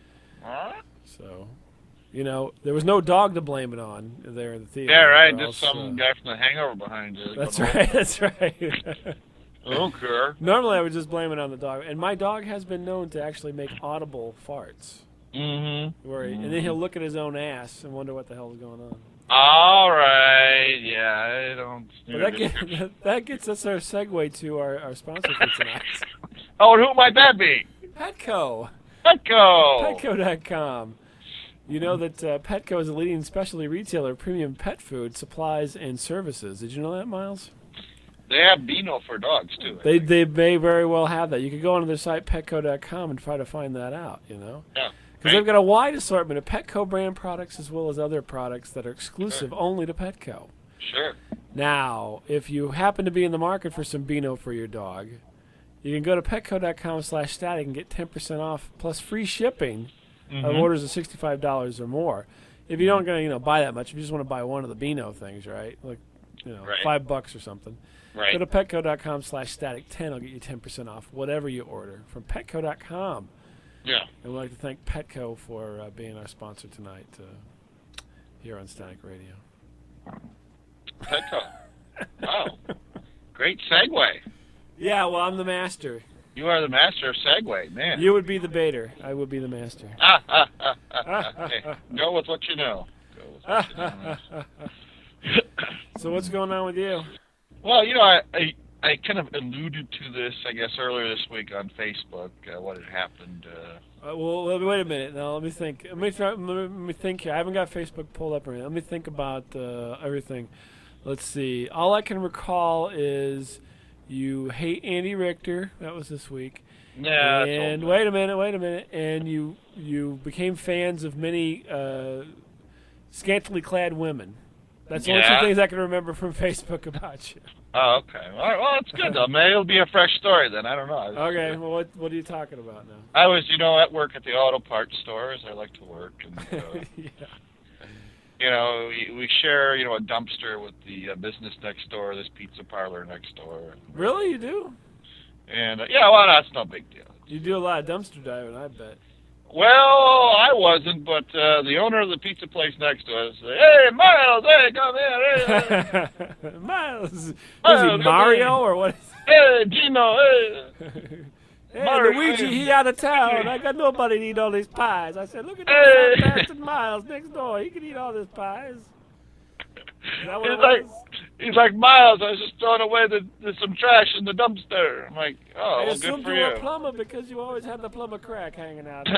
So, there was no dog to blame it on there in the theater. Yeah, right. or Just else, some guy from The Hangover behind you. That's right. That's right. I don't care. Normally, I would just blame it on the dog, and my dog has been known to actually make audible farts. Mm-hmm. And then he'll look at his own ass and wonder what the hell is going on. All right. Yeah, I don't. Well, that gets us our segue to our sponsor for tonight. Oh, and who might that be? Petco. Petco. Petco.com. You know that Petco is a leading specialty retailer of premium pet food, supplies, and services. Did you know that, Miles? They have Beano for dogs, too. They may very well have that. You could go onto their site, Petco.com, and try to find that out, Yeah. Because they've got a wide assortment of Petco brand products as well as other products that are exclusive only to Petco. Sure. Now, if you happen to be in the market for some Beano for your dog, you can go to Petco.com/static and get 10% off plus free shipping of orders of $65 or more. If you don't going to buy that much, if you just want to buy one of the Beano things, right? Like, Right. $5 or something. Right. Go to Petco.com/static10. I'll get you 10% off whatever you order from Petco.com. Yeah. And we'd like to thank Petco for being our sponsor tonight here on Static Radio. Petco. Wow. Great segue. Yeah, well, I'm the master. You are the master of segue, man. You would be the baiter. I would be the master. Hey, go with what you know. So what's going on with you? Well, I kind of alluded to this, I guess, earlier this week on Facebook, what had happened. Well, wait a minute. Now, let me think. Let me think here. I haven't got Facebook pulled up or anything. Let me think about everything. Let's see. All I can recall is you hate Andy Richter. That was this week. Yeah. And wait a minute. And you became fans of many scantily clad women. That's the only two things I can remember from Facebook about you. Oh, okay. All right, well, that's good, though. Maybe it'll be a fresh story then. I don't know. Okay, well, what are you talking about now? I was, at work at the auto parts stores. I like to work. And, yeah. We share, a dumpster with the business next door, this pizza parlor next door. Really? You do? And, well, that's no big deal. You do a lot of dumpster diving, I bet. Well, I wasn't, but the owner of the pizza place next to us, hey, Miles, hey, come here. Hey. Miles. Is he Mario or what? Hey, Gino, hey. Hey, Mario, Luigi, he out of town. I got nobody to eat all these pies. I said, look at Hey. that bastard Miles next door. He can eat all these pies. Is that what it was? He's like, Miles, I was just throwing away some trash in the dumpster. I'm like, oh, I well, assumed good for you were you. a plumber because you always had the plumber crack hanging out.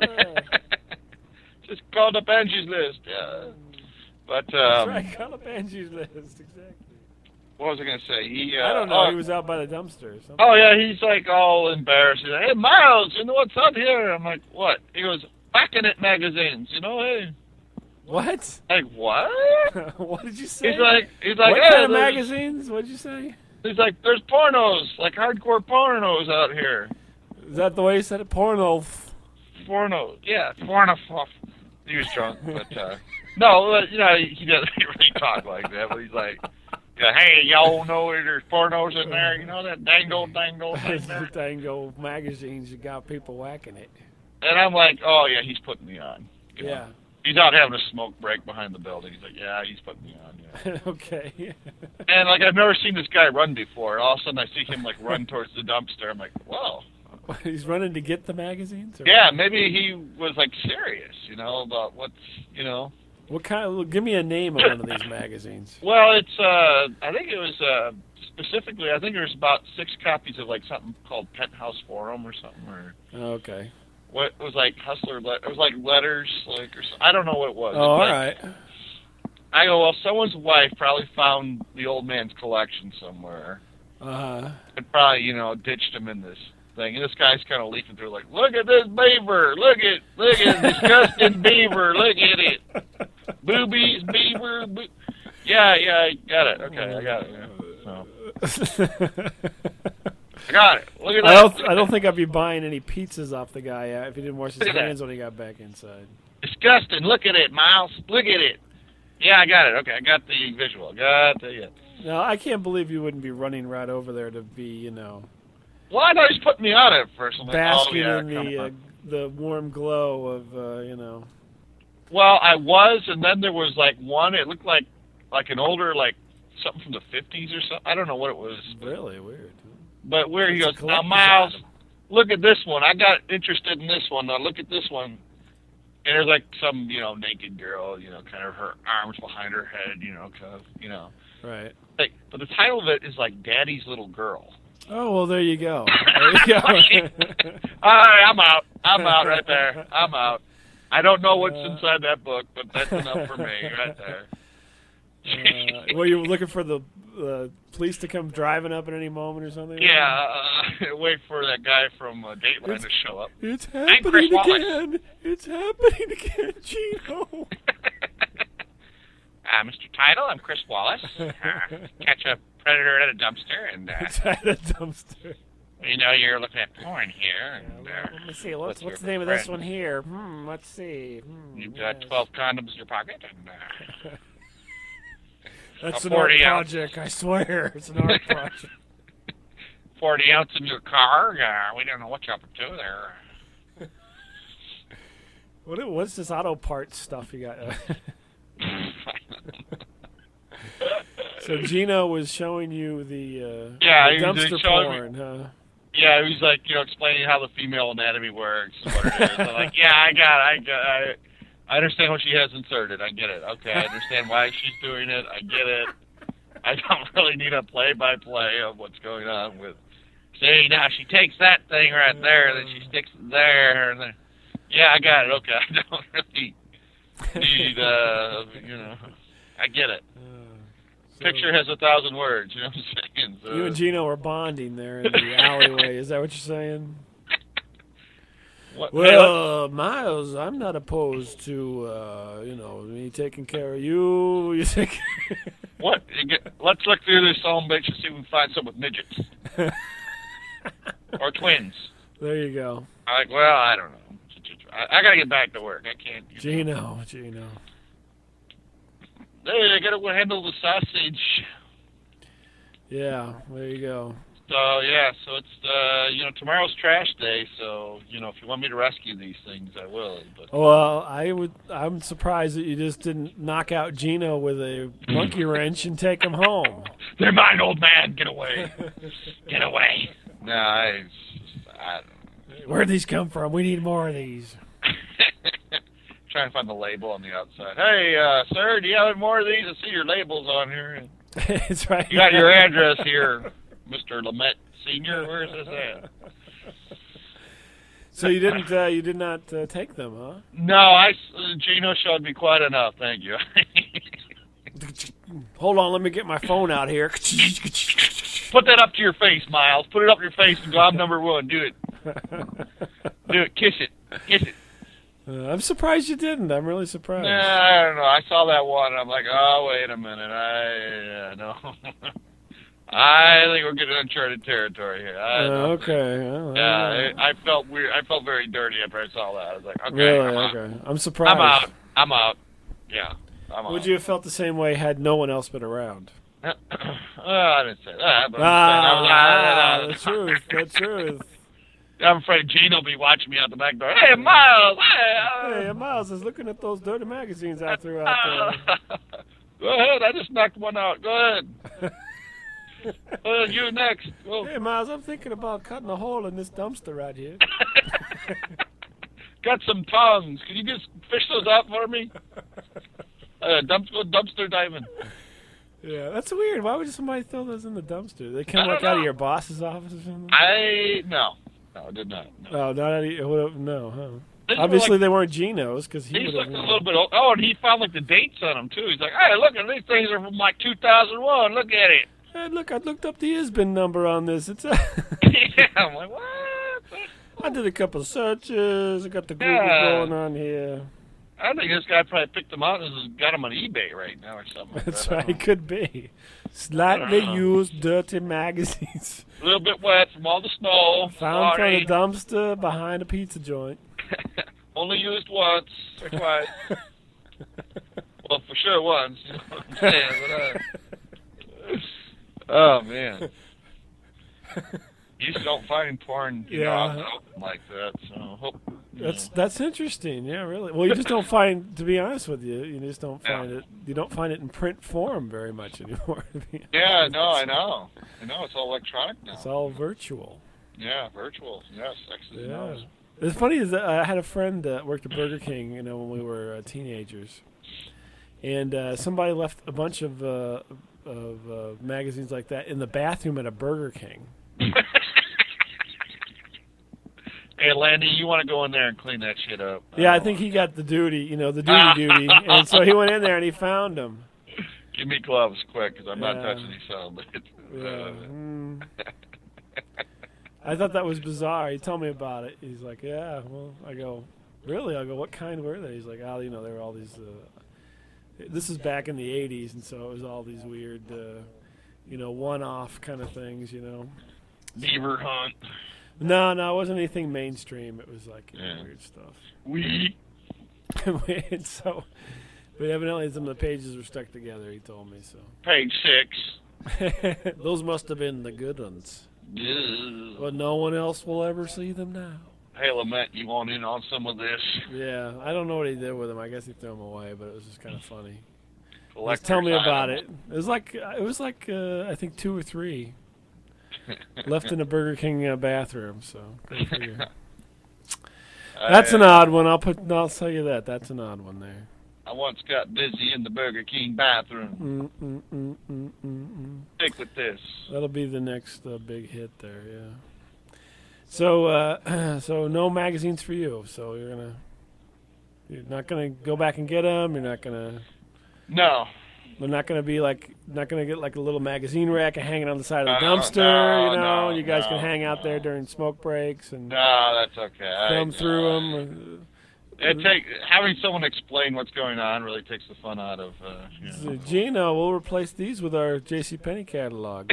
Just called up Angie's List, yeah. But, That's right, call up Angie's List, exactly. What was I going to say? I don't know, he was out by the dumpster or something. Oh, yeah, he's like all embarrassed. He's like, hey, Miles, you know what's up here? I'm like, what? He goes, Back in It magazines, hey. What? Like, what? What did you say? He's like, what hey, kind of magazines? What did you say? He's like, there's pornos, like hardcore pornos out here. Is that the way you said it? Porno. Porno, yeah, porno. He was drunk, but No, you know, he doesn't really talk like that, but he's like, yeah, hey, y'all know there's pornos in there? You know that dango thing there? Dango magazines, you got people whacking it. And I'm like, oh, yeah, he's putting me on. You know? Yeah. He's out having a smoke break behind the building. He's like, yeah, he's putting me on. Yeah. Okay. And, like, I've never seen this guy run before. All of a sudden I see him, like, run towards the dumpster. I'm like, whoa. He's running to get the magazines? Or Yeah, maybe he was, like, serious, you know, about what's, you know. What kind? Give me a name of one of these magazines. Well, it's, I think it was, specifically, I think there's about 6 copies of, like, something called Penthouse Forum or something. Or Okay. what it was, like, Hustler, it was, like, letters, like, or I don't know what it was. Oh, all right. I go, well, someone's wife probably found the old man's collection somewhere. Uh-huh. And probably, you know, ditched him in this thing. And this guy's kind of leafing through like, look at this beaver. Look at disgusting beaver. Look at it. Boobies, beaver. Yeah, I got it. Okay, I got it. Yeah. So. I got it. Look at that. I don't think I'd be buying any pizzas off the guy if he didn't wash his hands when he got back inside. Disgusting. Look at it, Miles. Look at it. Yeah, I got it. Okay, I got the visual. No, I can't believe you wouldn't be running right over there to be, you know. Well, I thought he was putting me on it first. I'm like, basking oh, yeah, in the warm glow of, you know. Well, I was, and then there was like one. It looked like an older, like something from the 50s or something. I don't know what it was. Really weird. But where he goes, now Miles, look at this one. I got interested in this one. Now look at this one. And there's like some, you know, naked girl, you know, kind of her arms behind her head, you know, kind of, you know. Right. Like, but the title of it is like Daddy's Little Girl. Oh, well, there you go. There you go. All right, I'm out. I'm out right there. I'm out. I don't know what's inside that book, but that's enough for me right there. Well, you were looking for the police to come driving up at any moment or something? Yeah, wait for that guy from Dateline to show up. It's happening again. It's happening again, Gino. Mr. Title, I'm Chris Wallace. Catch a predator at a dumpster. And it's at a dumpster. You know, you're looking at porn here. And, let me see. What's the name of this one here? Let's see. You've got 12 condoms in your pocket. And, that's an art project, I swear. It's an art project. 40 ounce in your car. We don't know what you're up to there. What's this auto parts stuff you got? So Gino was showing you the dumpster porn, huh? Yeah, he was like, you know, explaining how the female anatomy works, what it is. I'm like, yeah, I understand what she has inserted. I get it. Okay, I understand why she's doing it. I get it. I don't really need a play-by-play of what's going on with. See, now she takes that thing right there, then she sticks it there, and then. Yeah, I got it. Okay, I don't really need, you know. I get it. Picture has 1,000 words. You know what I'm saying? So. You and Gino are bonding there in the alleyway. Is that what you're saying? Well, Miles, I'm not opposed to, you know, me taking care of you. You take. What? Let's look through this home page and see if we can find some with midgets or twins. There you go. I'm like, well, I don't know. I gotta get back to work. I can't. Gino. Hey, I gotta handle the sausage. Yeah, there you go. So yeah, so it's you know, tomorrow's trash day. So you know, if you want me to rescue these things, I will. But well, I'm surprised that you just didn't knock out Gino with a monkey wrench and take him home. They're mine, old man. Get away. Get away. No, I don't know. Where'd these come from? We need more of these. Trying to find the label on the outside. Hey, sir, do you have more of these? I see your labels on here. That's right. You got your address here, Mr. Lamette Senior. Where is this at? So you did not take them, huh? No, Gino showed me quite enough. Thank you. Hold on, let me get my phone out here. Put that up to your face, Miles. Put it up to your face and go, I'm number one. Do it. Do it. Kiss it. Kiss it. I'm surprised you didn't. I'm really surprised. Nah, I don't know. I saw that one, and I'm like, oh, wait a minute. No. I think we're getting uncharted territory here. Okay. Well, yeah, I felt weird. I felt very dirty after I saw that. I was like, okay, really? Okay. I'm surprised. I'm out. Yeah. Would you have felt the same way had no one else been around? I didn't say that. But I'm the truth. The truth. I'm afraid Gene will be watching me out the back door. Hey, Miles! Hey, Miles is looking at those dirty magazines I threw out there. Go ahead. I just knocked one out. Go ahead. You next. Well, Hey, Miles, I'm thinking about cutting a hole in this dumpster right here. got some tongs. Can you just fish those out for me? Dumpster diving. Yeah, that's weird. Why would somebody throw those in the dumpster? They come like out of your boss's office or something? No, I did not. No. Oh, not out of your, no, huh? These Obviously, were like, they weren't Geno's because he he's would like have. a little bit old. Oh, and he found like the dates on them too. He's like, hey, look, these things are from like 2001. Look at it. Hey, look, I looked up the ISBN number on this. It's Yeah, I'm like, what? I did a couple of searches. I got the Google going on here. I think this guy probably picked them out and has got them on eBay right now or something. Like That's that. right. Could be. Slightly used, dirty magazines. A little bit wet from all the snow. Found from Sorry. a dumpster behind a pizza joint. Only used once or twice. Well, for sure once. You know what I'm saying? But, oh, man. You just don't find porn out like that, so hope. That's interesting. Yeah, really. Well, you just don't find, to be honest with you, you just don't find it. You don't find it in print form very much anymore. Yeah, no, I know. It's all electronic now. It's all virtual. Yeah, virtual. Yes, X's and O's. It's funny is that I had a friend that worked at Burger King, when we were teenagers, and somebody left a bunch of magazines like that in the bathroom at a Burger King. Hey, Landy, you want to go in there and clean that shit up? Yeah, I think he got the duty, the duty, and so he went in there and he found them. Give me gloves quick, because I'm not touching these son of a bitch. I thought that was bizarre. He told me about it. He's like, yeah, well, I go, really? I go, what kind were they? He's like, oh, there were all these, this is back in the 80s, and so it was all these weird, one-off kind of things, Beaver hunt. No, it wasn't anything mainstream. It was like weird stuff. And so, but evidently some of the pages were stuck together, he told me, so. Page 6. Those must have been the good ones. Yeah. But no one else will ever see them now. Hey, Lament, you want in on some of this? Yeah, I don't know what he did with them. I guess he threw them away, but it was just kind of funny. Just tell me about it. It was like I think 2 or 3 left in a Burger King bathroom. So go figure. That's an odd one. I'll tell you that. That's an odd one there. I once got busy in the Burger King bathroom. Stick with this. That'll be the next big hit there. Yeah. So so no magazines for you. So you're not gonna go back and get them. You're not gonna. No. They're not gonna get like a little magazine rack hanging on the side of the dumpster. No, you guys can hang out there during smoke breaks and no, that's okay. thumb through them. Having someone explain what's going on really takes the fun out of. Gino, we'll replace these with our JCPenney catalog.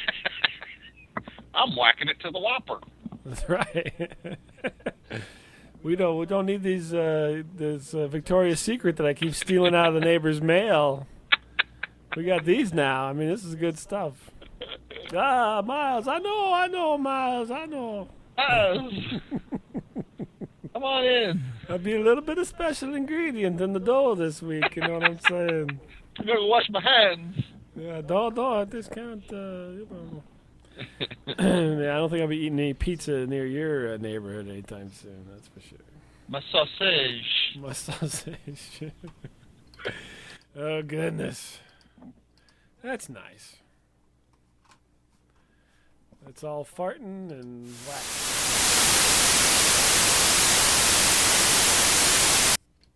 I'm whacking it to the Whopper. That's right. We don't need these this Victoria's Secret that I keep stealing out of the neighbor's mail. We got these now. I mean, this is good stuff. Miles, I know, Miles, I know. Come on in. That'd be a little bit of special ingredient in the dough this week. You know what I'm saying? I'm gonna wash my hands. Yeah, don't discount. Yeah, I don't think I'll be eating any pizza near your neighborhood anytime soon. That's for sure. My sausage. My sausage. Oh goodness, that's nice. It's all farting and wax.